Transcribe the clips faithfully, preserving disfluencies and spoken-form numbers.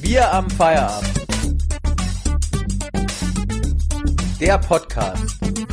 Wir am Feierabend. Der Podcast.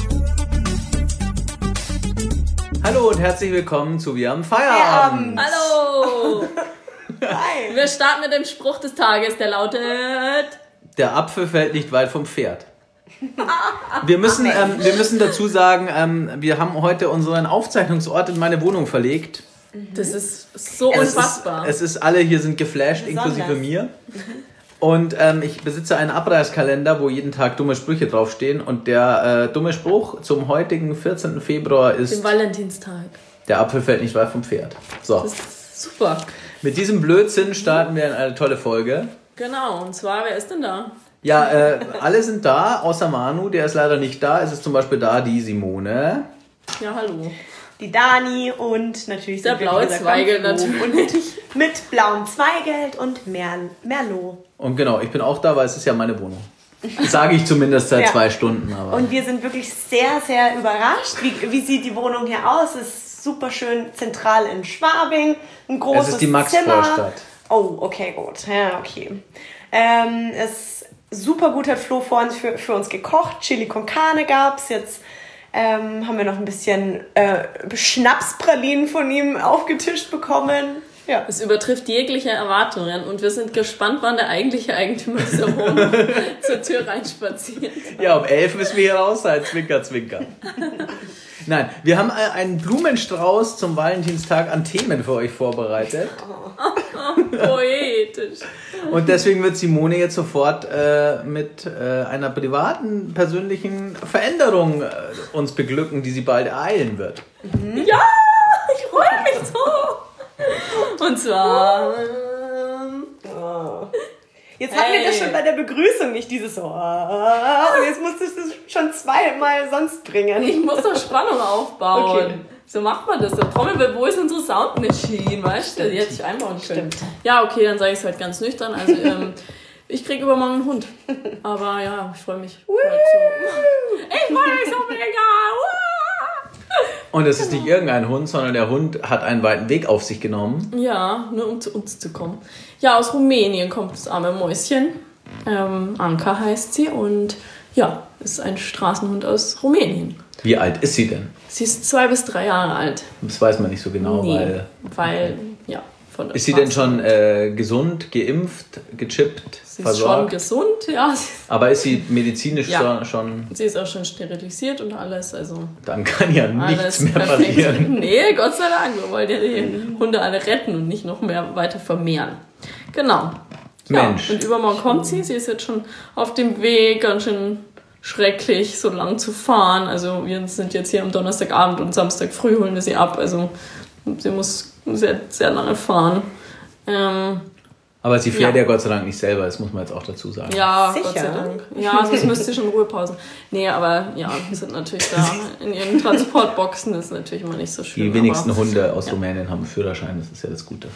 Hallo und herzlich willkommen zu Wir am Feierabend. Hallo. Hi. Wir starten mit dem Spruch des Tages, der lautet: Der Apfel fällt nicht weit vom Pferd. Wir müssen, ähm, wir müssen dazu sagen, ähm, wir haben heute unseren Aufzeichnungsort in meine Wohnung verlegt. Das ist so es unfassbar. Ist, es ist, alle hier sind geflasht, besonders. Inklusive mir. Und ähm, ich besitze einen Abreißkalender, wo jeden Tag dumme Sprüche draufstehen. Und der äh, dumme Spruch zum heutigen vierzehnten Februar ist: Dem Valentinstag. Der Apfel fällt nicht weit vom Pferd. So. Das ist super. Mit diesem Blödsinn starten wir in eine tolle Folge. Genau, und zwar, wer ist denn da? Ja, äh, alle sind da, außer Manu, der ist leider nicht da. Es ist zum Beispiel da die Simone. Ja, hallo. Die Dani und natürlich der blaue Zweigelt natürlich. Und mit blauem Zweigelt und Mer- Merlot. Und genau, ich bin auch da, weil es ist ja meine Wohnung. Sage ich zumindest seit ja. zwei Stunden. Aber. Und wir sind wirklich sehr, sehr überrascht. Wie, wie sieht die Wohnung hier aus? Es ist super schön zentral in Schwabing. Ein großes Zimmer. Es ist die Max-Vorstadt. Oh, okay, gut. Ja, okay. Ähm, es ist super gut, hat Flo vorhin für, für uns gekocht. Chili con Carne gab's. Jetzt ähm, haben wir noch ein bisschen äh, Schnapspralinen von ihm aufgetischt bekommen. Ja. Es übertrifft jegliche Erwartungen und wir sind gespannt, wann der eigentliche Eigentümer dieser Wohnung zur Tür reinspaziert. Ja, um elf müssen wir hier raus sein. Zwinker, zwinker. Nein, wir haben einen Blumenstrauß zum Valentinstag an Themen für euch vorbereitet. Oh, poetisch. Und deswegen wird Simone jetzt sofort äh, mit äh, einer privaten, persönlichen Veränderung äh, uns beglücken, die sie bald ereilen wird. Mhm. Ja, ich freue mich so. Und zwar... Oh. Jetzt hatten hey. wir das schon bei der Begrüßung, nicht dieses so. Und jetzt musstest du es schon zweimal sonst bringen. Ich muss doch Spannung aufbauen. Okay. So macht man das. Der Trommelwirbel, wo ist unsere Soundmaschine? Weißt du, die hätte ich einbauen können. Stimmt. Ja, okay, dann sage ich es halt ganz nüchtern. Also, ähm, ich kriege übermorgen einen Hund. Aber ja, ich freue mich. Halt so. Ich freue mich so mega. Und es ist nicht irgendein Hund, sondern der Hund hat einen weiten Weg auf sich genommen. Ja, nur um zu uns zu kommen. Ja, aus Rumänien kommt das arme Mäuschen. Ähm, Anka heißt sie und ja, ist ein Straßenhund aus Rumänien. Wie alt ist sie denn? Sie ist zwei bis drei Jahre alt. Das weiß man nicht so genau, nee, weil... weil, ja, von der Ist sie denn schon äh, gesund, geimpft, gechippt, sie versorgt? Sie ist schon gesund, ja. Aber ist sie medizinisch ja. schon... Sie ist auch schon sterilisiert und alles, also... Dann kann ja nichts mehr perfekt. passieren. Nee, Gott sei Dank, wir wollen ja die Hunde alle retten und nicht noch mehr weiter vermehren. Genau. Ja, Mensch. Und übermorgen kommt sie, sie ist jetzt schon auf dem Weg, ganz schön schrecklich, so lang zu fahren. Also wir sind jetzt hier am Donnerstagabend und Samstag früh holen wir sie ab, also sie muss sehr, sehr lange fahren. Ähm, Aber sie fährt ja. ja Gott sei Dank nicht selber, das muss man jetzt auch dazu sagen. Ja, Sicher? Gott sei Dank. Ja, sonst müsste sie schon Ruhepausen. Nee, aber ja, wir sind natürlich da in ihren Transportboxen, das ist natürlich immer nicht so schön. Die wenigsten aber, Hunde aus ja. Rumänien haben einen Führerschein, das ist ja das Gute.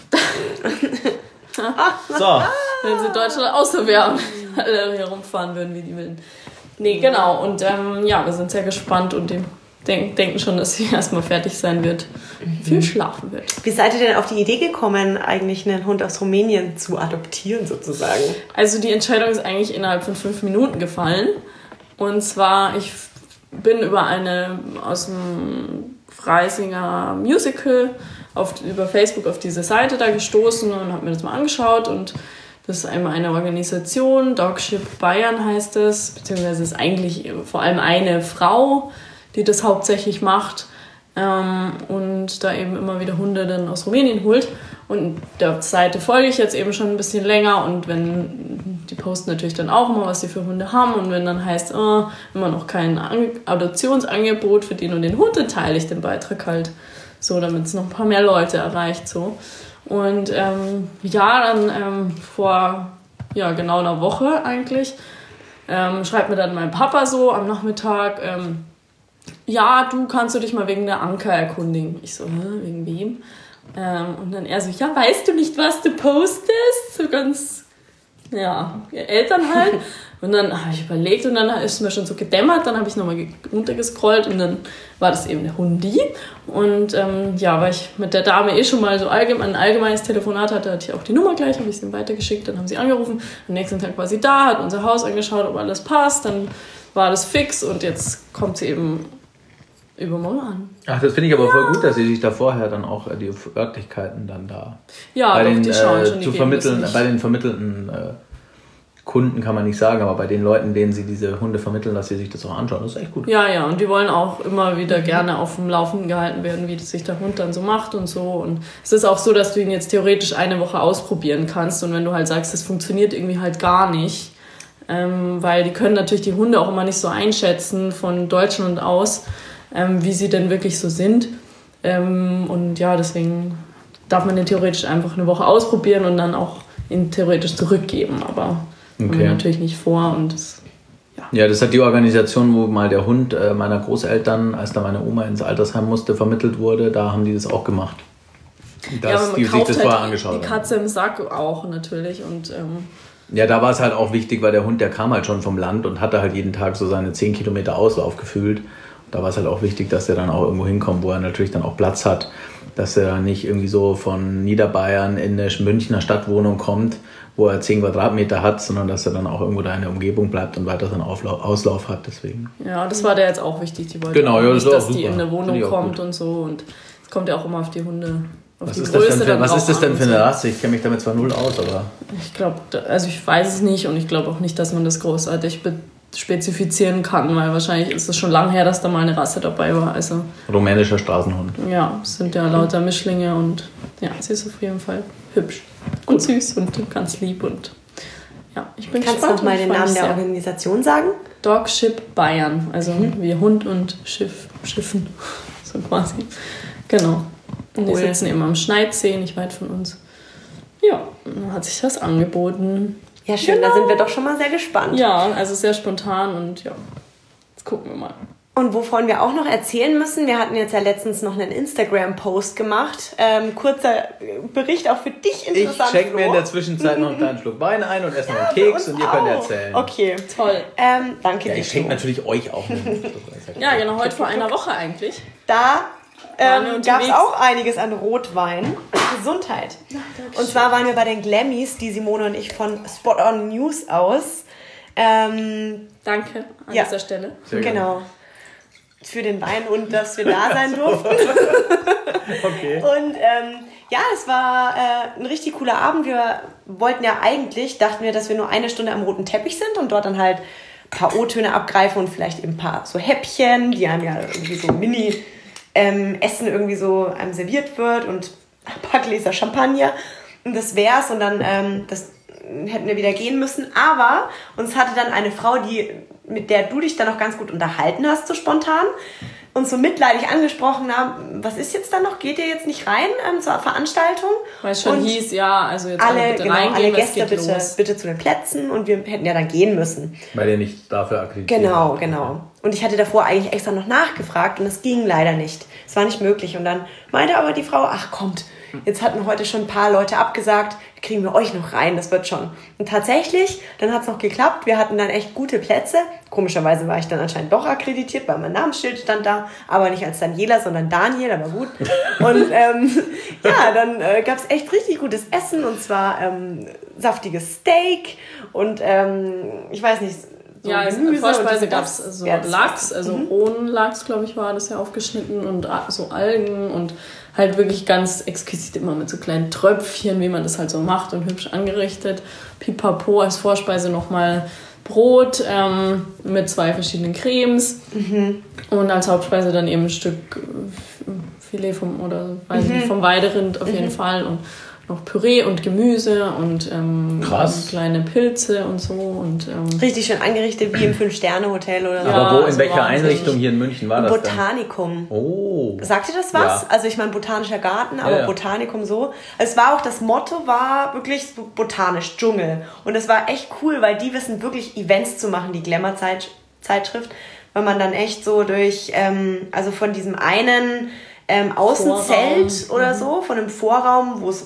So. Wenn sie Deutschland außer wären, alle herumfahren würden, wie die willen. Nee, genau. Und ähm, ja, wir sind sehr gespannt und dem denk, denken schon, dass sie erstmal fertig sein wird, mhm. viel schlafen wird. Wie seid ihr denn auf die Idee gekommen, eigentlich einen Hund aus Rumänien zu adoptieren, sozusagen? Also die Entscheidung ist eigentlich innerhalb von fünf Minuten gefallen. Und zwar, ich bin über eine aus dem Freisinger Musical auf, über Facebook auf diese Seite da gestoßen und habe mir das mal angeschaut und das ist einmal eine Organisation, Dogship Bayern heißt es, beziehungsweise ist eigentlich vor allem eine Frau, die das hauptsächlich macht ähm, und da eben immer wieder Hunde dann aus Rumänien holt. Und der Seite folge ich jetzt eben schon ein bisschen länger und wenn die posten natürlich dann auch immer, was sie für Hunde haben und wenn dann heißt, oh, immer noch kein An- Adoptionsangebot für den und den Hund, dann teile ich den Beitrag halt so, damit es noch ein paar mehr Leute erreicht so. Und ähm, ja, dann ähm, vor ja, genau einer Woche eigentlich ähm, schreibt mir dann mein Papa so am Nachmittag, ähm, ja, du kannst du dich mal wegen der Anka erkundigen. Ich so, hä, wegen wem? Ähm, und dann er so, ja, weißt du nicht, was du postest? So ganz ja, Eltern halt. Und dann habe ich überlegt und dann ist mir schon so gedämmert. Dann habe ich nochmal runtergescrollt und dann war das eben der Hundi. Und ähm, ja, weil ich mit der Dame eh schon mal so allgemein, ein allgemeines Telefonat hatte, hatte ich auch die Nummer gleich, habe ich sie weitergeschickt. Dann haben sie angerufen. Am nächsten Tag war sie da, hat unser Haus angeschaut, ob alles passt. Dann war das fix und jetzt kommt sie eben übermorgen an. Ach, das finde ich aber ja. voll gut, dass sie sich da vorher dann auch die Örtlichkeiten dann da ja, bei doch, den, die schauen äh, schon, die zu vermitteln, bei den vermittelten äh, Kunden kann man nicht sagen, aber bei den Leuten, denen sie diese Hunde vermitteln, dass sie sich das auch anschauen, das ist echt gut. Ja, ja, und die wollen auch immer wieder gerne auf dem Laufenden gehalten werden, wie sich der Hund dann so macht und so. Und es ist auch so, dass du ihn jetzt theoretisch eine Woche ausprobieren kannst und wenn du halt sagst, das funktioniert irgendwie halt gar nicht, ähm, weil die können natürlich die Hunde auch immer nicht so einschätzen von Deutschland aus, ähm, wie sie denn wirklich so sind. Ähm, und ja, deswegen darf man den theoretisch einfach eine Woche ausprobieren und dann auch ihn theoretisch zurückgeben, aber okay. haben wir natürlich nicht vor und das, ja. Ja, das hat die Organisation, wo mal der Hund äh, meiner Großeltern, als da meine Oma ins Altersheim musste, vermittelt wurde, da haben die das auch gemacht. Dass ja, aber man die sich das halt vorher angeschaut haben. Die Katze im Sack auch natürlich und ähm, ja, da war es halt auch wichtig, weil der Hund, der kam halt schon vom Land und hatte halt jeden Tag so seine zehn Kilometer Auslauf gefühlt. Da war es halt auch wichtig, dass er dann auch irgendwo hinkommt, wo er natürlich dann auch Platz hat. Dass er nicht irgendwie so von Niederbayern in eine Münchner Stadtwohnung kommt, wo er zehn Quadratmeter hat, sondern dass er dann auch irgendwo da in der Umgebung bleibt und weiter seinen Auflauf, Auslauf hat. Deswegen. Ja, das war der jetzt auch wichtig. Die wollten genau, auch ja, nicht, das dass auch die in eine Wohnung kommt gut. und so. Und es kommt ja auch immer auf die Hunde. Auf was die ist Größe das denn für, was ist das denn für eine so. Rasse? Ich kenne mich damit zwar null aus, aber... Ich glaube, also ich weiß es nicht und ich glaube auch nicht, dass man das großartig be- spezifizieren kann, weil wahrscheinlich ist es schon lange her, dass da mal eine Rasse dabei war. Also, rumänischer Straßenhund. Ja, es sind ja lauter Mischlinge und ja, sie ist auf jeden Fall hübsch und Gut. süß und ganz lieb und ja, ich bin Kannst gespannt. Kannst du noch mal den Namen der Organisation sagen? Dogship Bayern, also mhm. wie Hund und Schiff, Schiffen, so quasi. Genau. Und die cool. sitzen eben am Schneidsee, nicht weit von uns. Ja, dann hat sich das angeboten. Ja, schön, genau. Da sind wir doch schon mal sehr gespannt. Ja, also sehr spontan und ja, jetzt gucken wir mal. Und wovon wir auch noch erzählen müssen, wir hatten jetzt ja letztens noch einen Instagram-Post gemacht. Ähm, kurzer Bericht auch für dich interessant. Ich schenke mir in der Zwischenzeit noch einen kleinen Schluck Wein ein und esse noch einen Keks und ihr könnt erzählen. Okay, toll. Ähm, danke ja, dir. Ich schenke natürlich euch auch einen Schluck. Ja, genau, heute vor einer Woche eigentlich. Da ähm, gab es auch einiges an Rotwein. Gesundheit. Und zwar waren wir bei den Glammys, die Simone und ich von Spot On News aus. Ähm, Danke an ja, dieser Stelle. Sehr genau. Gerne. Für den Wein und dass wir da sein durften. Okay. Und ähm, ja, es war äh, ein richtig cooler Abend. Wir wollten ja eigentlich, dachten wir, dass wir nur eine Stunde am roten Teppich sind und dort dann halt ein paar O-Töne abgreifen und vielleicht eben ein paar so Häppchen, die einem ja irgendwie so Mini ähm, Essen irgendwie so einem serviert wird und ein paar Gläser Champagner. Und das wär's und dann ähm, das hätten wir wieder gehen müssen. Aber uns hatte dann eine Frau, die mit der du dich dann noch ganz gut unterhalten hast, so spontan, uns so mitleidig angesprochen haben, was ist jetzt da noch? Geht ihr jetzt nicht rein ähm, zur Veranstaltung? Weil es schon und hieß, ja, also jetzt alle, alle bitte genau, reingehen, alle Gäste geht bitte, los. bitte zu den Plätzen und wir hätten ja dann gehen müssen. Weil ihr nicht dafür akkreditiert. Genau, genau. Und ich hatte davor eigentlich extra noch nachgefragt und es ging leider nicht. Es war nicht möglich. Und dann meinte aber die Frau, ach kommt, jetzt hatten heute schon ein paar Leute abgesagt, kriegen wir euch noch rein, das wird schon. Und tatsächlich, dann hat es noch geklappt, wir hatten dann echt gute Plätze. Komischerweise war ich dann anscheinend doch akkreditiert, weil mein Namensschild stand da, aber nicht als Daniela, sondern Daniel, aber gut. Und ähm, ja, dann äh, gab es echt richtig gutes Essen und zwar ähm, saftiges Steak und ähm, ich weiß nicht, so ja, als Gemüse Vorspeise gab es so Lachs, also mhm. Rohnlachs, glaube ich, war das ja aufgeschnitten und so Algen und halt wirklich ganz exquisit immer mit so kleinen Tröpfchen, wie man das halt so macht und hübsch angerichtet. Pipapo als Vorspeise nochmal Brot ähm, mit zwei verschiedenen Cremes mhm. und als Hauptspeise dann eben ein Stück Filet vom, oder weiß mhm. nicht, vom Weiderind auf mhm. jeden Fall und noch Püree und Gemüse und ähm, kleine Pilze und so. Und, ähm, richtig schön angerichtet, wie im Fünf-Sterne-Hotel oder so. Aber ja, wo, in also welcher wahnsinnig. Einrichtung hier in München war das Botanikum. Dann? Oh. Sagt ihr das was? Ja. Also ich meine botanischer Garten, aber ja, ja. Botanikum so. Es war auch, das Motto war wirklich so botanisch, Dschungel. Und es war echt cool, weil die wissen wirklich Events zu machen, die Glamour-Zeitschrift. Weil man dann echt so durch, ähm, also von diesem einen ähm, Außenzelt Vorraum. oder so, von einem Vorraum, wo es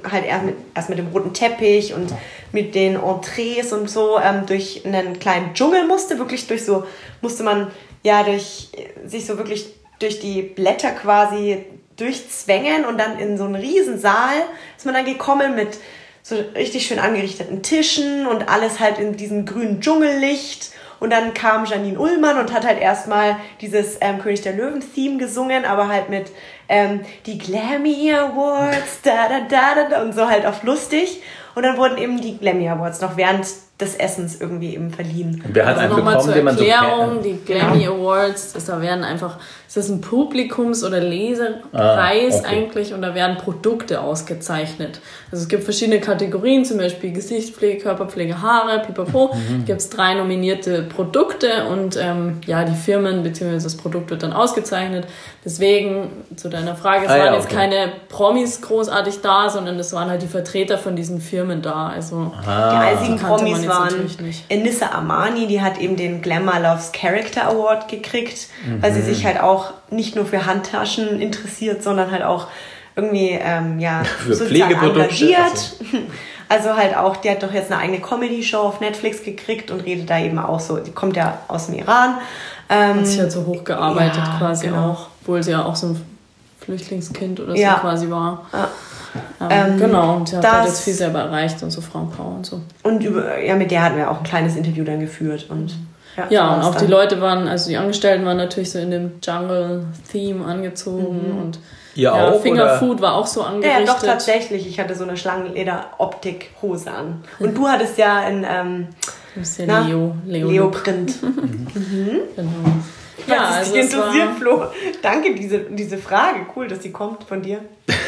halt erst mit, erst mit dem roten Teppich und mit den Entrees und so ähm, durch einen kleinen Dschungel musste, wirklich durch so, musste man ja durch, sich so wirklich durch die Blätter quasi durchzwängen und dann in so einen riesen Saal ist man dann gekommen mit so richtig schön angerichteten Tischen und alles halt in diesem grünen Dschungellicht. Und dann kam Janine Ullmann und hat halt erstmal dieses ähm, König der Löwen-Theme gesungen, aber halt mit ähm, die Glammy Awards, da, da, da, da, und so halt auf lustig. Und dann wurden eben die Glammy Awards noch während des Essens irgendwie eben verliehen. Und wer hat also einen nochmal bekommen, zur den man so Erklärung, kennt? die Grammy Awards, das, da werden einfach, ist das ein Publikums- oder Leserpreis ah, okay. eigentlich und da werden Produkte ausgezeichnet. Also es gibt verschiedene Kategorien, zum Beispiel Gesichtspflege, Körperpflege, Haare, pipapo. Mhm. Gibt es drei nominierte Produkte und ähm, ja, die Firmen bzw. das Produkt wird dann ausgezeichnet. Deswegen, zu deiner Frage, es ah, waren ja, jetzt okay. keine Promis großartig da, sondern es waren halt die Vertreter von diesen Firmen da. Also ah. Die einzigen Promis waren nicht. Enissa Amani, die hat eben den Glamour Loves Character Award gekriegt, mhm. weil sie sich halt auch nicht nur für Handtaschen interessiert, sondern halt auch irgendwie ähm, ja, für sozial engagiert. Also. also halt auch, die hat doch jetzt eine eigene Comedy-Show auf Netflix gekriegt und redet da eben auch so, die kommt ja aus dem Iran. Ähm, hat sich halt so hochgearbeitet ja, quasi genau. auch, obwohl sie ja auch so ein Flüchtlingskind oder ja. so quasi war. Ja. Ähm, Ähm, genau, und sie hat das, halt jetzt viel selber erreicht und so Frauenpower und so. Und über, ja, mit der hatten wir auch ein kleines Interview dann geführt. Und, ja, ja, und auch dann. die Leute waren, also die Angestellten waren natürlich so in dem Jungle-Theme angezogen Mhm. und Ihr ja, auch, Fingerfood oder? War auch so angerichtet. Ja, doch, tatsächlich. Ich hatte so eine Schlangenleder-Optik-Hose an. Und du hattest ja in ähm, ja na, Leo, Leo Leoprint. mhm. Genau. Ja, Ja, das also dich es interessiert, war, Flo. Danke, diese, diese Frage. Cool, dass die kommt von dir.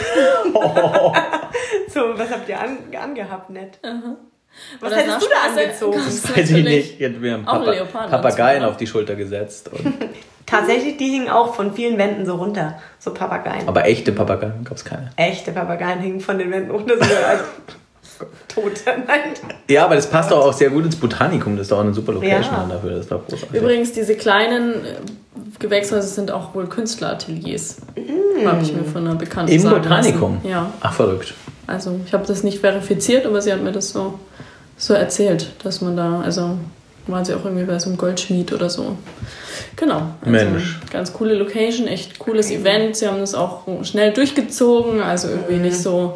Oh. So, was habt ihr an, angehabt, nett? Uh-huh. Was Oder hättest du da Nachspeise angezogen? Das weiß ich nicht. Jetzt mir einen Auch Papa, Leoparden Papageien dazu, auf die Schulter gesetzt. Und Tatsächlich, die hingen auch von vielen Wänden so runter. So Papageien. aber echte Papageien gab es keine. Echte Papageien hingen von den Wänden runter. So also, Tote. Nein. Ja, aber das passt doch auch sehr gut ins Botanikum. Das ist doch auch eine super Location Ja. dann dafür. Das ist doch großartig. Übrigens, diese kleinen äh, Gewächshäuser sind auch wohl Künstlerateliers. Mm. Habe ich mir von einer Bekannten Im sagen Botanikum? lassen. Ja. Ach, verrückt. Also ich habe das nicht verifiziert, aber sie hat mir das so, so erzählt, dass man da, also waren sie auch irgendwie bei so einem Goldschmied oder so. Genau. Also Mensch. Ganz coole Location, echt cooles Event. Sie haben das auch schnell durchgezogen, also irgendwie nicht so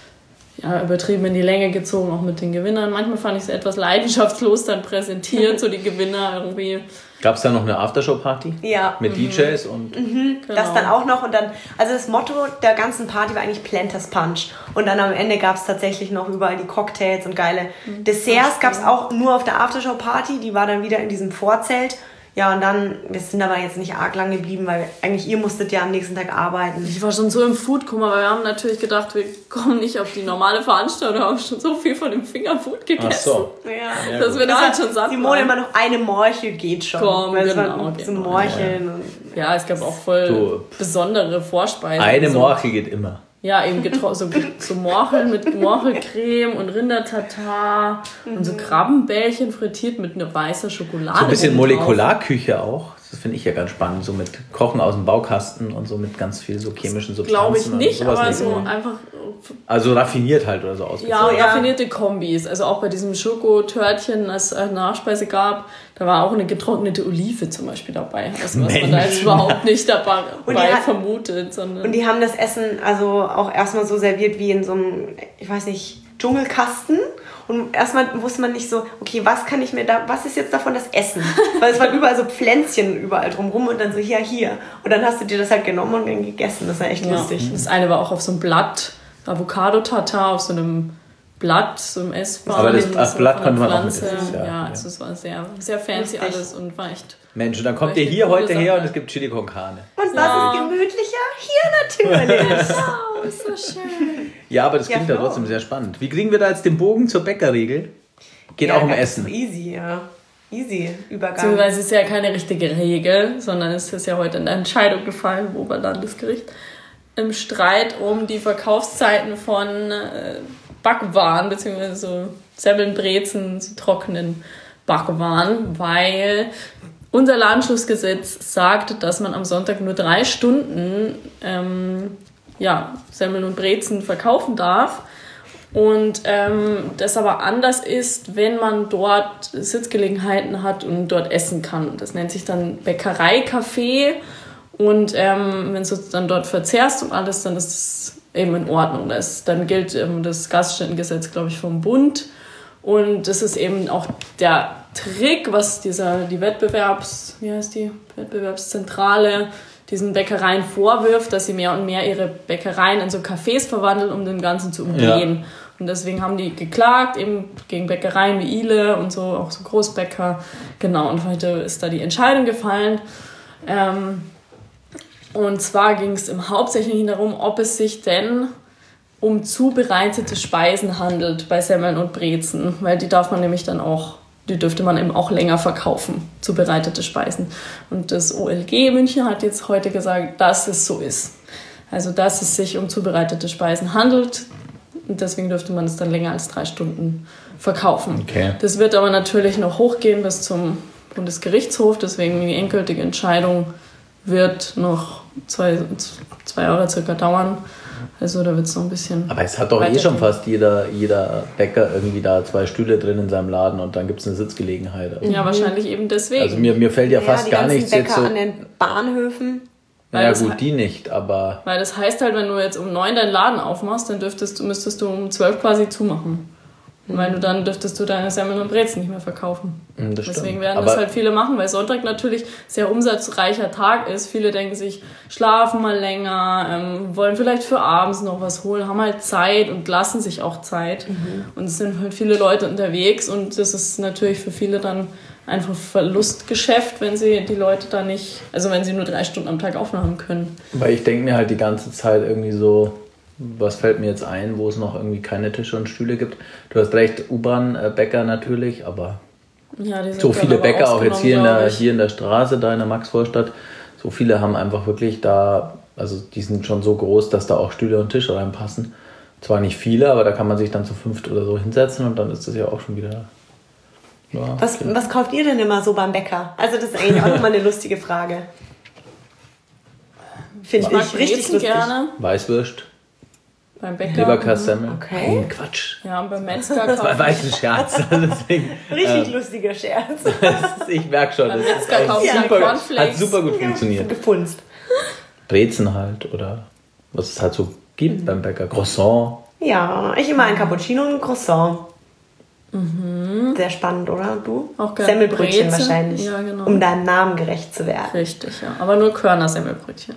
ja, übertrieben in die Länge gezogen, auch mit den Gewinnern. Manchmal fand ich es etwas leidenschaftslos dann präsentiert, so die Gewinner irgendwie. Gab es da noch eine Aftershow-Party? Ja. Mit D Js und... Mhm, Genau. Das dann auch noch und dann, also das Motto der ganzen Party war eigentlich Planters Punch und dann am Ende gab es tatsächlich noch überall die Cocktails und geile Mhm. Desserts, gab es auch nur auf der Aftershow-Party, die war dann wieder in diesem Vorzelt. Ja, und dann, wir sind aber jetzt nicht arg lang geblieben, weil eigentlich ihr musstet ja am nächsten Tag arbeiten. Ich war schon so im Foodkoma, weil wir haben natürlich gedacht, wir kommen nicht auf die normale Veranstaltung, haben schon so viel von dem Fingerfood gegessen. Ach so. Ja. Ja, dass wir das halt schon satt Simone waren. immer noch eine Morchel geht schon. Komm, weil es genau, war genau. zum Morcheln. Und Ja, es gab auch voll So. besondere Vorspeisen. Eine so, Morchel geht immer. Ja, eben getro- so, so Morcheln mit Morchelcreme und Rindertatar und so Krabbenbällchen frittiert mit einer weißer Schokolade. So ein bisschen oben drauf. Molekularküche auch. Das finde ich ja ganz spannend. So mit Kochen aus dem Baukasten und so mit ganz viel so chemischen Substanzen. Glaube ich und nicht, sowas aber nicht. so einfach Also raffiniert halt oder so ja, ausgezogen. ja. raffinierte Kombis. Also auch bei diesem Schokotörtchen, als es eine Nachspeise gab, da war auch eine getrocknete Olive zum Beispiel dabei. Also was man da jetzt Mensch. überhaupt nicht dabei Und die hat- vermutet. Sondern Und die haben das Essen also auch erstmal so serviert wie in so einem, ich weiß nicht, Dschungelkasten. Und erstmal wusste man nicht so, okay, was kann ich mir da, was ist jetzt davon das Essen? Weil es waren überall so Pflänzchen überall drumrum und dann so, hier, hier. Und dann hast du dir das halt genommen und dann gegessen. Das war echt ja, lustig. das eine war auch auf so einem Blatt, Avocado-Tatar auf so einem Blatt, so im Essbar. Aber das- so das von Blatt einer konnte man auch Pflanze. mitessen, ja. Ja, Ja. also es war sehr, sehr fancy Lustig. alles und war echt... Mensch, und dann kommt Echt ihr hier eine coole heute her Sache. und es gibt Chili con Carne. Und Ja. was ist gemütlicher? Hier natürlich. Wow, ist so schön. Ja, aber das Ja, klingt ja Flo. trotzdem sehr spannend. Wie kriegen wir da jetzt den Bogen zur Bäckerregel? Geht auch um ganz Essen. Easy, ja. Easy, Übergang. Beziehungsweise es ist ja keine richtige Regel, sondern es ist ja heute eine Entscheidung gefallen, im Oberlandesgericht, im Streit um die Verkaufszeiten von äh, Backwaren, beziehungsweise so Semmeln, Brezen, so trockenen Backwaren, weil unser Ladenschlussgesetz sagt, dass man am Sonntag nur drei Stunden ähm, ja, Semmeln und Brezen verkaufen darf. Und ähm, das aber anders ist, wenn man dort Sitzgelegenheiten hat und dort essen kann. Das nennt sich dann Bäckerei-Café. Und ähm, wenn du es dann dort verzehrst und alles, dann ist es eben in Ordnung. Das, dann gilt ähm, das Gaststättengesetz, glaube ich, vom Bund. Und das ist eben auch der Trick, was dieser, die Wettbewerbs, wie heißt die, Wettbewerbszentrale diesen Bäckereien vorwirft, dass sie mehr und mehr ihre Bäckereien in so Cafés verwandeln, um den Ganzen zu umgehen. Ja. Und deswegen haben die geklagt, eben gegen Bäckereien wie Ile und so, auch so Großbäcker. Genau, und heute ist da die Entscheidung gefallen. Ähm, und zwar ging es im Hauptsächlichen darum, ob es sich denn um zubereitete Speisen handelt bei Semmeln und Brezen, weil die darf man nämlich dann auch, die dürfte man eben auch länger verkaufen, zubereitete Speisen. Und das O L G München hat jetzt heute gesagt, dass es so ist. Also, dass es sich um zubereitete Speisen handelt und deswegen dürfte man es dann länger als drei Stunden verkaufen. Okay. Das wird aber natürlich noch hochgehen bis zum Bundesgerichtshof, deswegen die endgültige Entscheidung wird noch zwei, zwei Jahre circa dauern. Also da wird es noch ein bisschen. Aber es hat doch eh schon fast jeder, jeder Bäcker irgendwie da zwei Stühle drin in seinem Laden und dann gibt es eine Sitzgelegenheit. Also ja, wahrscheinlich eben deswegen. Also mir, mir fällt ja, ja fast die gar ganzen nichts Bäcker jetzt so. An den Bahnhöfen. Ja gut, die nicht, aber. Weil das heißt halt, wenn du jetzt um neun deinen Laden aufmachst, dann dürftest du, müsstest du um zwölf quasi zumachen. Mhm. Weil du dann dürftest du deine Semmeln und Brezen nicht mehr verkaufen. Mhm, das Deswegen stimmt. werden aber das halt viele machen, weil Sonntag natürlich sehr umsatzreicher Tag ist. Viele denken sich, schlafen mal länger, ähm, wollen vielleicht für abends noch was holen, haben halt Zeit und lassen sich auch Zeit. Mhm. Und es sind halt viele Leute unterwegs und das ist natürlich für viele dann einfach Verlustgeschäft, wenn sie die Leute da nicht, also wenn sie nur drei Stunden am Tag aufnehmen können. Weil ich denke mir halt die ganze Zeit irgendwie so, was fällt mir jetzt ein, wo es noch irgendwie keine Tische und Stühle gibt. Du hast recht, U-Bahn-Bäcker natürlich, aber ja, die sind so viele Bäcker auch jetzt hier in, der, ich. hier in der Straße, da in der Maxvorstadt, so viele haben einfach wirklich da, also die sind schon so groß, dass da auch Stühle und Tische reinpassen. Zwar nicht viele, aber da kann man sich dann zu fünft oder so hinsetzen und dann ist das ja auch schon wieder. Ja, was, okay. was kauft ihr denn immer so beim Bäcker? Also das ist eigentlich auch nochmal eine lustige Frage. Finde ich richtig lustig. Gerne. Weißwürst. Beim Bäcker. Leberkassemmel. Okay. Nein, Quatsch. Ja, und beim Metzger kaufen. Das war ein weißer Scherz. Deswegen, richtig ähm, lustiger Scherz. Ist, ich merke schon. Beim das Metzger kaufen ja super, Cornflakes. Hat super gut funktioniert. Gefunzt. Brezen halt oder was es halt so gibt mhm. beim Bäcker. Croissant. Ja, ich immer ein Cappuccino und ein Croissant. Mhm. Sehr spannend, oder? Du? Auch gerne Semmelbrötchen Brezen. wahrscheinlich, ja, genau. um deinem Namen gerecht zu werden. Richtig, ja. Aber nur Körner-Semmelbrötchen.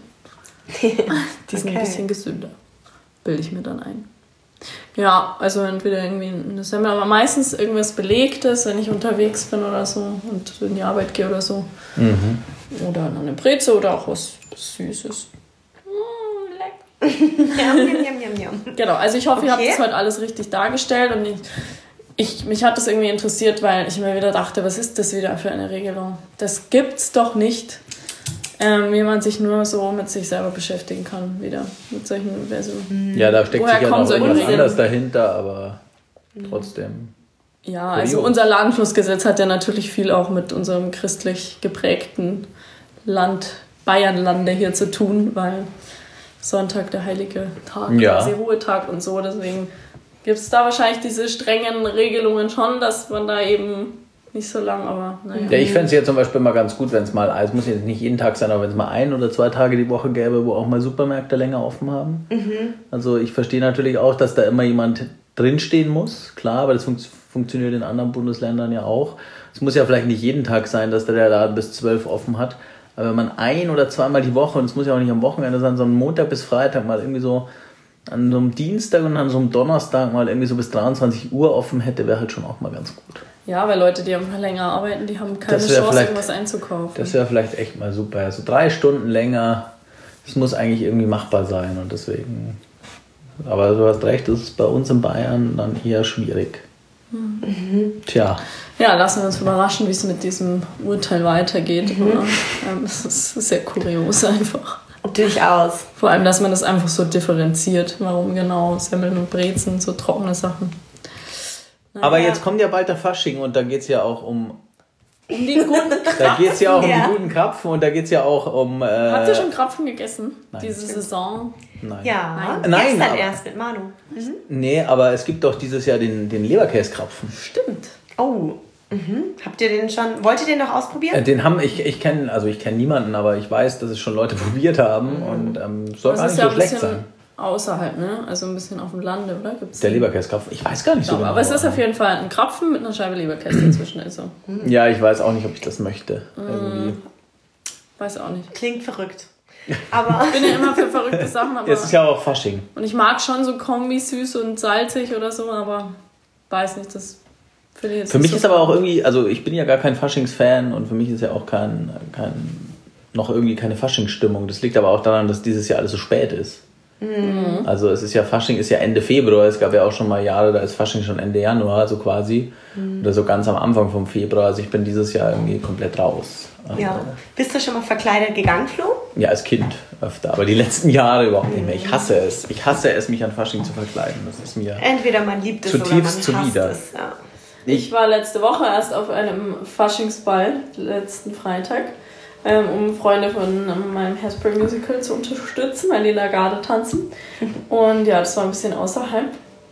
Die sind okay. ein bisschen gesünder. Bilde ich mir dann ein. Ja, also entweder irgendwie eine Semmel, aber meistens irgendwas Belegtes, wenn ich unterwegs bin oder so und in die Arbeit gehe oder so. Mhm. Oder eine Breze oder auch was Süßes. Mm, lecker. Jam, jam, jam, jam. Genau, also ich hoffe, okay. ihr habt das heute alles richtig dargestellt und ich, ich, mich hat das irgendwie interessiert, weil ich mir wieder dachte, was ist das wieder für eine Regelung? Das gibt's doch nicht. Ähm, wie man sich nur so mit sich selber beschäftigen kann, wieder mit solchen, also ja, da steckt sich ja noch irgendwas anderes dahinter, aber trotzdem. Ja, also unser Ladenschlussgesetz hat ja natürlich viel auch mit unserem christlich geprägten Land, Bayernlande hier zu tun, weil Sonntag der heilige Tag, ja. quasi Ruhetag und so, deswegen gibt es da wahrscheinlich diese strengen Regelungen schon, dass man da eben nicht so lang, aber naja. Ja, ich fände es ja zum Beispiel mal ganz gut, wenn es mal, es muss jetzt nicht jeden Tag sein, aber wenn es mal ein oder zwei Tage die Woche gäbe, wo auch mal Supermärkte länger offen haben. Mhm. Also ich verstehe natürlich auch, dass da immer jemand drinstehen muss, klar, aber das fun- funktioniert in anderen Bundesländern ja auch. Es muss ja vielleicht nicht jeden Tag sein, dass der Laden bis zwölf offen hat, aber wenn man ein- oder zweimal die Woche, und es muss ja auch nicht am Wochenende sein, sondern Montag bis Freitag mal irgendwie so an so einem Dienstag und an so einem Donnerstag mal irgendwie so bis dreiundzwanzig Uhr offen hätte, wäre halt schon auch mal ganz gut. Ja, weil Leute, die einfach länger arbeiten, die haben keine Chance, irgendwas einzukaufen. Das wäre vielleicht echt mal super. Also drei Stunden länger, das muss eigentlich irgendwie machbar sein und deswegen. Aber du hast recht, das ist bei uns in Bayern dann eher schwierig. Mhm. Tja. Ja, lassen wir uns überraschen, wie es mit diesem Urteil weitergeht. Mhm. Es ist sehr kurios einfach. Durchaus. Vor allem, dass man das einfach so differenziert. Warum genau Semmeln und Brezen, so trockene Sachen. Naja. Aber jetzt kommt ja bald der Fasching und da geht es ja auch um Um die guten Krapfen. Da geht es ja auch um Ja. die guten Krapfen und da geht es ja auch um... Äh, Habt ihr schon Krapfen gegessen? Nein. Diese Saison? Nein. Ja, Nein. Nein, gestern aber- erst mit Manu. Mhm. Nee, aber es gibt doch dieses Jahr den, den Leberkäskrapfen. Stimmt. Oh, mhm. Habt ihr den schon, wollt ihr den noch ausprobieren? Äh, Den haben ich, ich kenne, also ich kenne niemanden, aber ich weiß, dass es schon Leute probiert haben und ähm, soll Das gar ist nicht ja so ein schlecht bisschen sein. außerhalb, ne? Also ein bisschen auf dem Lande, oder? Gibt's Der den? Leberkäskrapfen, ich weiß gar nicht so Genau, genau. aber es ist auf jeden Fall ein Krapfen mit einer Scheibe Leberkäse dazwischen. Also, Ja, ich weiß auch nicht, ob ich das möchte. Irgendwie. weiß auch nicht. Klingt verrückt. Aber Ich bin ja immer für verrückte Sachen, aber... Es ist ja auch Fasching. Und ich mag schon so Kombi süß und salzig oder so, aber weiß nicht, das finde ich jetzt Für nicht mich so ist aber auch irgendwie, also ich bin ja gar kein Faschingsfan und für mich ist ja auch kein, kein noch irgendwie keine Faschingsstimmung. Das liegt aber auch daran, dass dieses Jahr alles so spät ist. Mhm. Also es ist ja, Fasching ist ja Ende Februar, es gab ja auch schon mal Jahre, da ist Fasching schon Ende Januar, so quasi. Mhm. Oder so ganz am Anfang vom Februar. Also ich bin dieses Jahr irgendwie komplett raus. Also, ja. Bist du schon mal verkleidet gegangen, Flo? ja, als Kind öfter, aber die letzten Jahre überhaupt nicht mehr. Ich hasse es. Ich hasse es, mich an Fasching zu verkleiden. Das ist mir... Entweder man liebt es Zutiefst oder man hasst zuwider. es. Ja. Ich war letzte Woche erst auf einem Faschingsball, letzten Freitag, ähm, um Freunde von ähm, meinem Hairspray Musical zu unterstützen, weil die in der Garde tanzen. Und ja, das war ein bisschen außerhalb.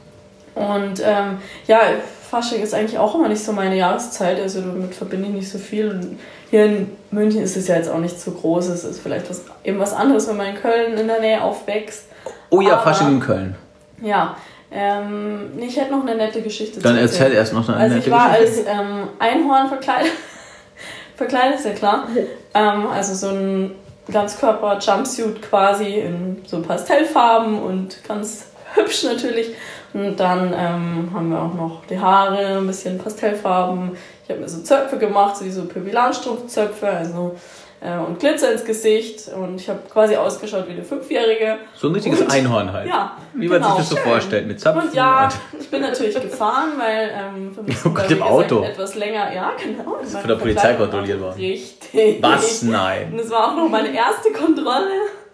Und ähm, ja, Fasching ist eigentlich auch immer nicht so meine Jahreszeit, also damit verbinde ich nicht so viel. Und hier in München ist es ja jetzt auch nicht so groß, es ist vielleicht was, eben was anderes, wenn man in Köln in der Nähe aufwächst. Oh ja, Aber- Fasching in Köln. Ja, ähm, ich hätte noch eine nette Geschichte Dann zu erzählen. erzähl erst noch eine Also nette ich war Geschichte. als ähm, Einhorn verkleidet, verkleidet ist ja klar. Ähm, also so ein Ganzkörper-Jumpsuit quasi in so Pastellfarben und ganz hübsch natürlich. Und dann ähm, haben wir auch noch die Haare, ein bisschen Pastellfarben. Ich habe mir so Zöpfe gemacht, so wie so Pippi Langstrumpf-Zöpfe, also äh, und Glitzer ins Gesicht. Und ich habe quasi ausgeschaut wie eine Fünfjährige. So ein richtiges Und- Einhorn halt. Ja, Wie man genau. sich das so vorstellt, mit Zapfen. Und ja, und- ich bin natürlich gefahren, weil ähm, für mich Oh Gott, wie im Auto. etwas länger, ja genau. Ist von der Polizei kontrolliert worden. Richtig. Was? Nein. Und das war auch noch meine erste Kontrolle.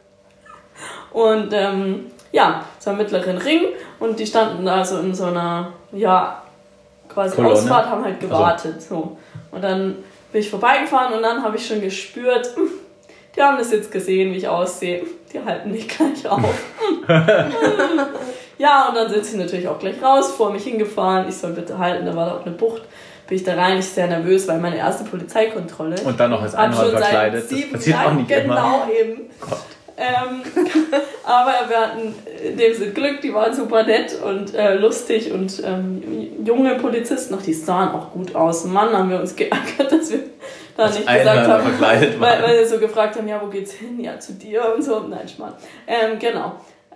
Und ähm, ja, es war im mittleren Ring und die standen da so in so einer, ja, quasi Kolonne. Ausfahrt, haben halt gewartet. So. Und dann bin ich vorbeigefahren und dann habe ich schon gespürt, hm, die haben das jetzt gesehen, wie ich aussehe. Die halten mich gleich auf. Ja, und dann sind sie natürlich auch gleich raus, vor mich hingefahren. Ich soll bitte halten, da war da auch eine Bucht. Bin ich da rein, ich sehr nervös, weil meine erste Polizeikontrolle. Und dann noch als Hab Einhorn schon seit verkleidet. Das sieben passiert auch Jahren- nicht genau immer. eben. Gott. Ähm, aber wir hatten in dem Sinne Glück, die waren super nett und äh, lustig und ähm, junge Polizisten, noch die sahen auch gut aus. Mann, haben wir uns geärgert, dass wir da Als nicht gesagt Einhörner haben, verkleidet weil, waren. weil sie so gefragt haben, ja, wo geht's hin? Ja, zu dir und so. Nein, Schmarrn. Ähm, genau.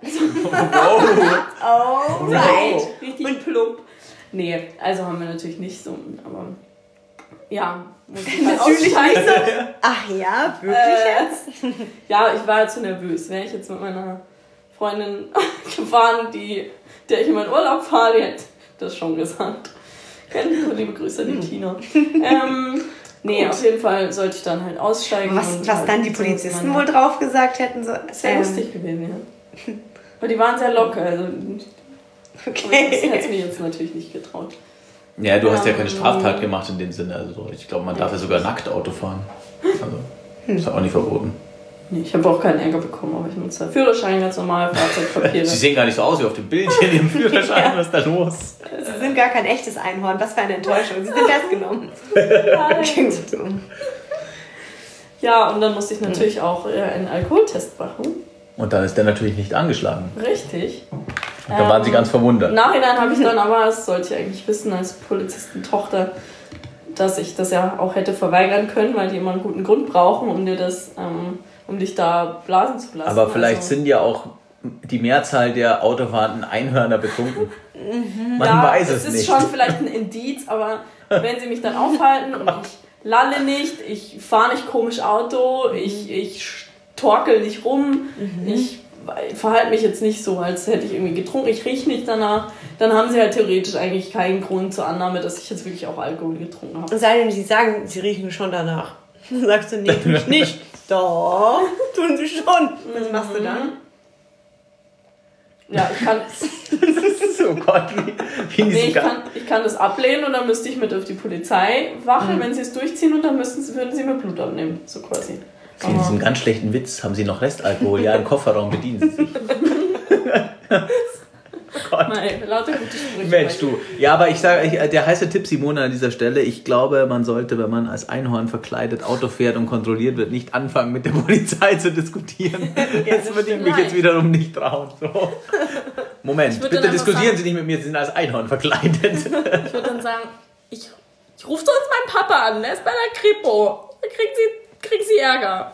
Oh, right. Richtig plump. Nee, also haben wir natürlich nicht so, aber ja, muss ich halt Natürlich aussteigen. nicht so. Ach ja, wirklich Äh, jetzt? Ja, ich war halt zu nervös. Wäre ich jetzt mit meiner Freundin gefahren, die, der ich in meinen Urlaub fahre, die hätte das schon gesagt. Liebe Grüße an die Tina. ähm, nee, Gut. auf jeden Fall sollte ich dann halt aussteigen. Was, und was halt dann die so Polizisten meine- wohl drauf gesagt hätten? So, Das wäre ähm, lustig gewesen, ja. Aber die waren sehr locker, also das hätte Okay. ich mir jetzt natürlich nicht getraut. Ja, du hast ja keine Ähm, Straftat gemacht in dem Sinne. Also ich glaube, man darf ja sogar nackt Auto fahren. Also ist ja auch nicht verboten. Nee, ich habe auch keinen Ärger bekommen, aber ich nutze Führerschein ganz normal, Fahrzeugpapiere. Sie sehen gar nicht so aus wie auf dem Bild hier in dem Führerschein. Was ist da los? Sie sind gar kein echtes Einhorn. Was für eine Enttäuschung. Sie sind festgenommen. Nein. Klingt so. Ja, und dann musste ich natürlich auch äh, einen Alkoholtest machen. Und dann ist der natürlich nicht angeschlagen. Richtig. Und da waren sie ganz Im verwundert. Nachhinein habe ich dann aber, das sollte ich eigentlich wissen als Polizistentochter, dass ich das ja auch hätte verweigern können, weil die immer einen guten Grund brauchen, um dir das, ähm, um dich da blasen zu lassen. Aber vielleicht also, sind ja auch die Mehrzahl der Autofahrenden Einhörner betrunken. Man ja, weiß es ist nicht. schon vielleicht ein Indiz, aber wenn sie mich dann aufhalten und ich lalle nicht, ich fahre nicht komisch Auto, ich, ich torkel nicht rum, ich verhalte mich jetzt nicht so, als hätte ich irgendwie getrunken, ich rieche nicht danach, dann haben sie halt theoretisch eigentlich keinen Grund zur Annahme, dass ich jetzt wirklich auch Alkohol getrunken habe. Es sei denn, sie sagen, sie riechen schon danach. Dann sagst du, nee, tu ich nicht. Doch, tun sie schon. Was machst du dann? Ja, ich kann... Oh Gott, wie, wie nee, ich, kann, ich kann das ablehnen und dann müsste ich mit auf die Polizeiwache, mhm. wenn sie es durchziehen und dann müssten sie, würden sie mir Blut abnehmen, so quasi. In diesem ganz schlechten Witz haben sie noch Restalkohol. Ja, im Kofferraum bedienen sie sich. Gott. Nein, lauter gute Sprüche. Mensch, du. Ja, aber ich sage, der heiße Tipp, Simone, an dieser Stelle, ich glaube, man sollte, wenn man als Einhorn verkleidet Auto fährt und kontrolliert wird, nicht anfangen, mit der Polizei zu diskutieren. Ja, das würde ich mich jetzt wiederum nicht trauen. So. Moment, bitte diskutieren sagen, Sie nicht mit mir, Sie sind als Einhorn verkleidet. Ich würde dann sagen, ich, ich rufe sonst meinen Papa an, der ist bei der Kripo. Da kriegen Sie, kriegen Sie Ärger.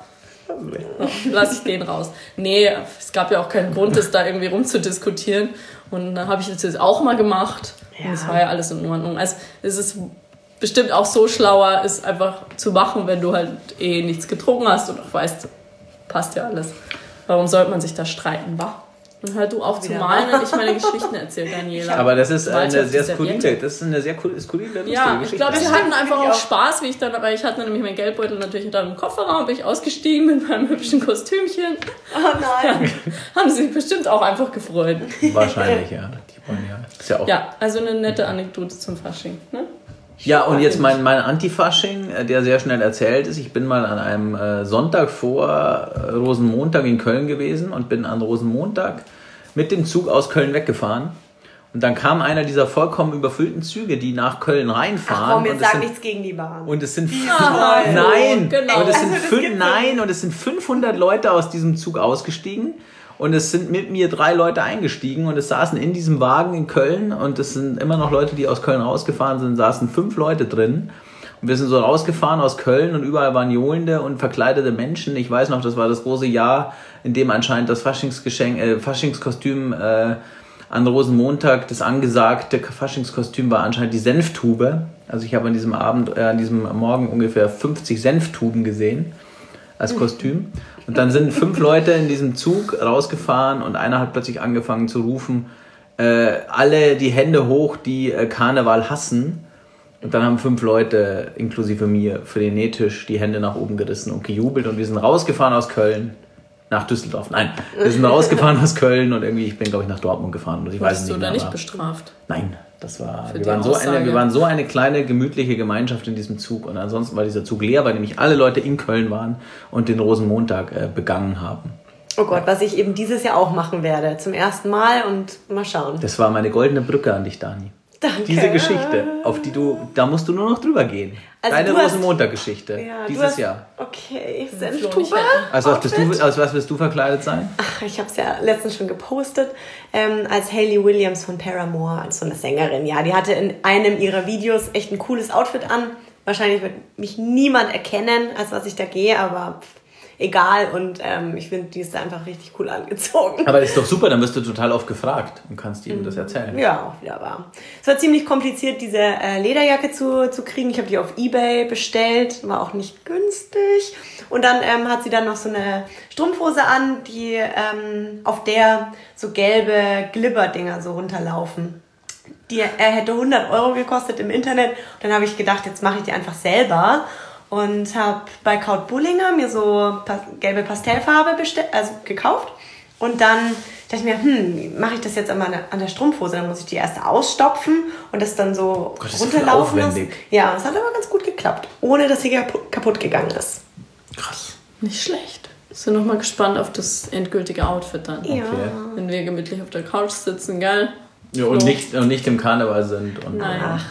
So, lass ich den raus. Nee, es gab ja auch keinen Grund, das da irgendwie rumzudiskutieren. Und dann habe ich das jetzt auch mal gemacht. Ja. Und es war ja alles in Ordnung. Also es ist bestimmt auch so schlauer, es einfach zu machen, wenn du halt eh nichts getrunken hast und auch weißt, passt ja alles. Warum sollte man sich da streiten, wa? Und hör du auf zu malen, wenn ich meine Geschichten erzähle, Daniela. Aber das ist eine sehr skurrile, das ist eine sehr skurrile, lustige ja, Geschichte. Ich glaube, sie hatten einfach auch Spaß, wie ich dann, aber ich hatte nämlich meinen Geldbeutel natürlich dann im Kofferraum, bin ich ausgestiegen mit meinem hübschen Kostümchen. Oh nein. Ja, haben sie sich bestimmt auch einfach gefreut. Wahrscheinlich, ja. Die wollen ja. Ist ja, auch ja, also eine nette Anekdote zum Fasching, ne? Ja, und jetzt mein, mein Anti-Fasching, der sehr schnell erzählt ist. Ich bin mal an einem äh, Sonntag vor äh, Rosenmontag in Köln gewesen und bin an Rosenmontag mit dem Zug aus Köln weggefahren. Und dann kam einer dieser vollkommen überfüllten Züge, die nach Köln reinfahren. Ach komm, jetzt und sag sind, nichts gegen die Bahn. Und es sind ja, nein, genau. und es sind also, fünf, nein, und es sind fünfhundert Leute aus diesem Zug ausgestiegen. Und es sind mit mir drei Leute eingestiegen und es saßen in diesem Wagen in Köln und es sind immer noch Leute, die aus Köln rausgefahren sind, saßen fünf Leute drin. Und wir sind so rausgefahren aus Köln und überall waren johlende und verkleidete Menschen. Ich weiß noch, das war das große Jahr, in dem anscheinend das Faschingsgeschenk, äh, Faschingskostüm äh, an Rosenmontag, das angesagte Faschingskostüm war anscheinend die Senftube. Also ich habe an diesem Abend, äh, an diesem Morgen ungefähr fünfzig Senftuben gesehen als Kostüm. Und dann sind fünf Leute in diesem Zug rausgefahren und einer hat plötzlich angefangen zu rufen, äh, alle die Hände hoch, die äh, Karneval hassen. Und dann haben fünf Leute, inklusive mir, für den Nähtisch die Hände nach oben gerissen und gejubelt. Und wir sind rausgefahren aus Köln nach Düsseldorf. Nein, wir sind rausgefahren aus Köln und irgendwie, ich bin, glaube ich, nach Dortmund gefahren. Ich weiß nicht, du da nicht bestraft? Nein, das war, wir waren, so eine, wir waren so eine kleine, gemütliche Gemeinschaft in diesem Zug. Und ansonsten war dieser Zug leer, weil nämlich alle Leute in Köln waren und den Rosenmontag äh, begangen haben. Oh Gott, was ich eben dieses Jahr auch machen werde. Zum ersten Mal und mal schauen. Das war meine goldene Brücke an dich, Dani. Danke. Diese Geschichte, auf die du, da musst du nur noch drüber gehen. Also Deine du hast- Rosenmontag-Geschichte, Ja, dieses du hast, Jahr. Okay, Flo, Senftube. nicht wetten. Also was, bist du, als was wirst du verkleidet sein? Ach, ich habe es ja letztens schon gepostet, ähm, als Hayley Williams von Paramore, als so eine Sängerin. Ja, die hatte in einem ihrer Videos echt ein cooles Outfit an. Wahrscheinlich wird mich niemand erkennen, als was ich da gehe, aber pff, egal. Und ähm, ich finde, die ist da einfach richtig cool angezogen. Aber das ist doch super, dann wirst du total oft gefragt und kannst ihm das erzählen. Ja, auch wieder wahr. Es war ziemlich kompliziert, diese äh, Lederjacke zu, zu kriegen. Ich habe die auf eBay bestellt, war auch nicht günstig. Und dann ähm, hat sie dann noch so eine Strumpfhose an, die ähm, auf der so gelbe Glibber-Dinger so runterlaufen. Die äh, hätte hundert Euro gekostet im Internet. Und dann habe ich gedacht, jetzt mache ich die einfach selber. Und habe bei Kaut Bullinger mir so pa- gelbe Pastellfarbe bestell- also gekauft. Und dann dachte ich mir, hm, mache ich das jetzt einmal an der Strumpfhose? Dann muss ich die erst ausstopfen und das dann so Gott, das ist ja voll runterlaufen lassen. aufwendig. Ja, das hat aber ganz gut geklappt, ohne dass sie kapu- kaputt gegangen ist. Krass. Nicht schlecht. Sind noch mal gespannt auf das endgültige Outfit dann. Ja. Wenn wir gemütlich auf der Couch sitzen, geil. Ja, und, nicht, und nicht im Karneval sind. Und, Nein. Ach.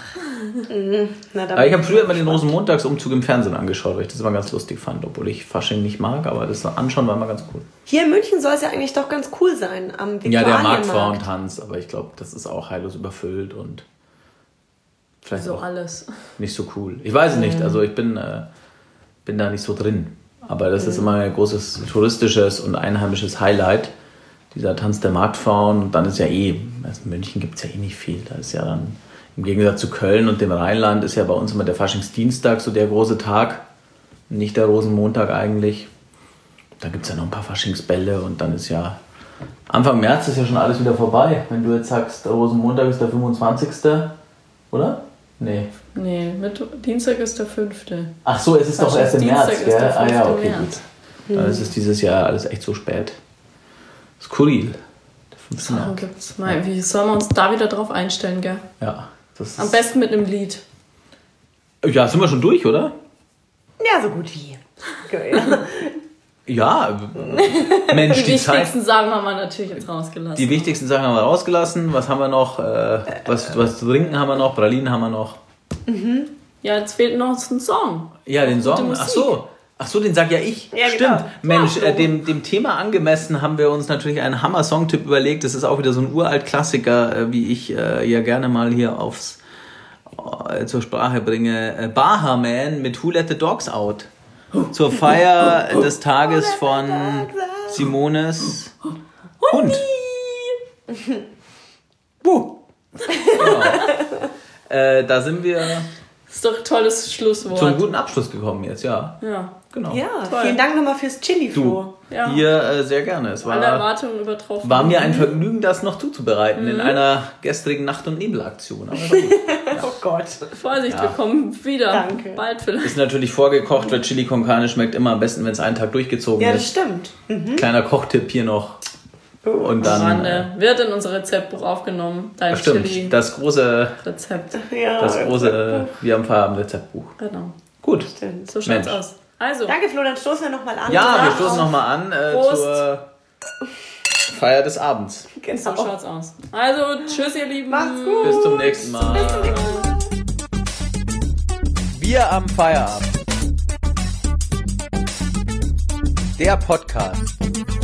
Na, dann Aber ich habe früher immer den Rosenmontagsumzug im Fernsehen angeschaut, weil ich das immer ganz lustig fand, obwohl ich Fasching nicht mag, aber das Anschauen war immer ganz cool. Hier in München soll es ja eigentlich doch ganz cool sein. Am Ja, der Viktualienmarkt. Marktfrauentanz, aber ich glaube, das ist auch heillos überfüllt und vielleicht So auch alles. nicht so cool. Ich weiß es nicht, also ich bin, äh, bin da nicht so drin. Aber das ist immer ein großes touristisches und einheimisches Highlight, dieser Tanz der Marktfrauen. Und dann ist ja eh, also in München gibt es ja eh nicht viel. Da ist ja dann, im Gegensatz zu Köln und dem Rheinland, ist ja bei uns immer der Faschingsdienstag so der große Tag. Nicht der Rosenmontag eigentlich. Da gibt es ja noch ein paar Faschingsbälle und dann ist ja Anfang März ist ja schon alles wieder vorbei. Wenn du jetzt sagst, der Rosenmontag ist der fünfundzwanzigste Oder? Nee. Nee, Mittwo- Dienstag ist der fünfte. Ach so, es ist doch erst im März, Faschingsdienstag ist gell? der Ah ja, fünfte okay, März. gut. Dann ist es dieses Jahr alles echt so spät. Skurril. Der Sachen gibt's. Mal, wie sollen wir uns da wieder drauf einstellen, gell? Ja. Das ist Am besten mit einem Lied. Ja, sind wir schon durch, oder? Ja, so gut wie. Ja, Mensch, Die die Zeit. wichtigsten Sachen haben wir natürlich jetzt rausgelassen. Die wichtigsten Sachen haben wir rausgelassen. Was haben wir noch? Äh, was, was zu trinken haben wir noch? Pralinen haben wir noch. Mhm. Ja, jetzt fehlt noch ein Song. Ja, den Gute Song. Musik. Ach so. Ach so, den sag ja ich. Ja, Stimmt. genau. Mensch, Ja, äh, dem, dem Thema angemessen haben wir uns natürlich einen Hammer-Songtipp überlegt. Das ist auch wieder so ein Uralt-Klassiker, äh, wie ich äh, ja gerne mal hier aufs äh, zur Sprache bringe. Äh, Baha Man mit Who Let the Dogs Out. Zur Feier des Tages von Simones Hund. Buh. Genau. äh, da sind wir Das ist doch ein tolles Schlusswort. zu einem guten Abschluss gekommen jetzt, ja. Ja. Genau. Ja, Toll. vielen Dank nochmal fürs Chili, Du, Flo. Ja. dir äh, sehr gerne. Es Alle war, Erwartungen übertroffen. war mir ein Vergnügen, das noch zuzubereiten Mhm. in einer gestrigen Nacht- und Nebelaktion. Aber war gut. Oh Gott. Vorsicht, Ja. wir kommen wieder. Danke. Bald vielleicht. Ist natürlich vorgekocht, weil Chili con Carne schmeckt immer am besten, wenn es einen Tag durchgezogen Ja, das ist. stimmt. Mhm. Kleiner Kochtipp hier noch. Und dann Rande. Wird in unser Rezeptbuch aufgenommen. Dein das stimmt. Chili-Rezept. Das große, Ja, das große Wir am Feierabend Rezeptbuch. Genau. Gut. stimmt. So schaut's Mensch. aus. Also, Danke, Flo, dann stoßen wir nochmal an. Ja, wir oder? stoßen nochmal an äh, Prost. zur Feier des Abends. so Genau. schaut's aus. Also, tschüss, ihr Lieben. Macht's gut. Bis zum nächsten Mal. Wir am Feierabend. Der Podcast.